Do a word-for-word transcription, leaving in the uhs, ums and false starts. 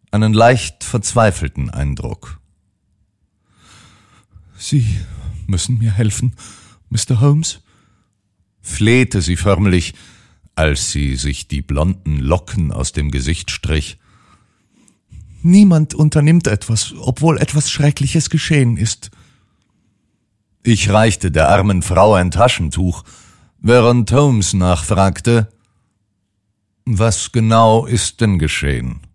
einen leicht verzweifelten Eindruck. »Sie müssen mir helfen, Mister Holmes«, flehte sie förmlich, als sie sich die blonden Locken aus dem Gesicht strich. »Niemand unternimmt etwas, obwohl etwas Schreckliches geschehen ist.« Ich reichte der armen Frau ein Taschentuch, während Holmes nachfragte, »Was genau ist denn geschehen?«